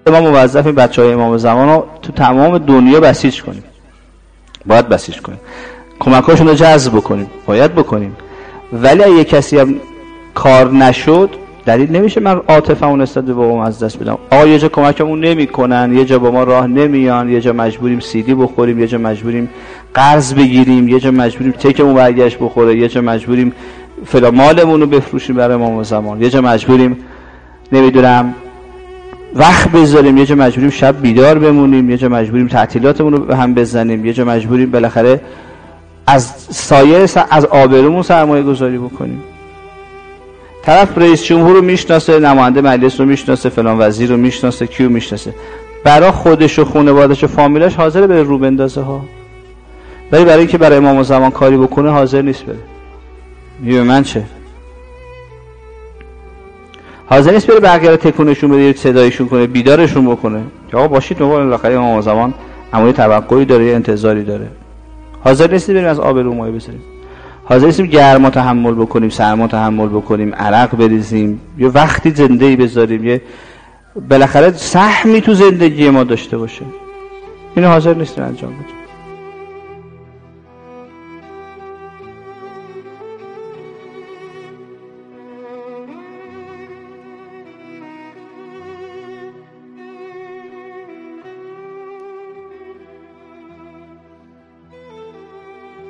ما موظفیم بچهای امام زمان رو تو تمام دنیا بسیج کنیم. باید بسیج کنیم، کمکاشون رو جذب بکنیم، باید بکنیم. ولی اگه کسی هم کار نشد، دلیل نمیشه من عاطفه‌مو نسبت به بابام از دست بدم. آقا یه جا کمکمون نمیکنن، یه جا با ما راه نمیان، یه جا مجبوریم سیدی بخوریم، یه جا مجبوریم قرض بگیریم، یه جا مجبوریم تکمون برگشت بخوره، یه جا مجبوریم فلان مالمون رو بفروشیم برای امام زمان، یه جا مجبوریم نمیدونم وقت بذاریم، یه جا مجبوریم شب بیدار بمونیم، یه جا مجبوریم تعطیلاتمون رو به هم بزنیم، یه جا مجبوریم بالاخره از سایر از آبرومون سرمایه گذاری بکنیم. طرف رئیس جمهور رو میشناسه، نماینده مجلس رو میشناسه، فلان وزیر رو میشناسه، کیو میشناسه، برای خودش و خانواده‌اش و فامیلش حاضر بره رو بندازه ها، ولی برای اینکه برای امام زمان کاری بکنه حاضر نیست بره. میگه من چه؟ حاضر نیست بره بقیه رو تکونشون بده، صدایشون کنه، بیدارشون بکنه که آقا باشید موقع بالاخره امام زمان عموی توقعی داره، انتظاری داره. حاضر نیستیم بریم از آب رو مایه بسازیم، حاضر نیستیم گرما تحمل بکنیم، سرما تحمل بکنیم، عرق بریزیم، یه وقتی زندگی بذاریم، یه بالاخره سهمی تو زندگی ما داشته باشه. اینو حاضر نیستیم انجام بدیم.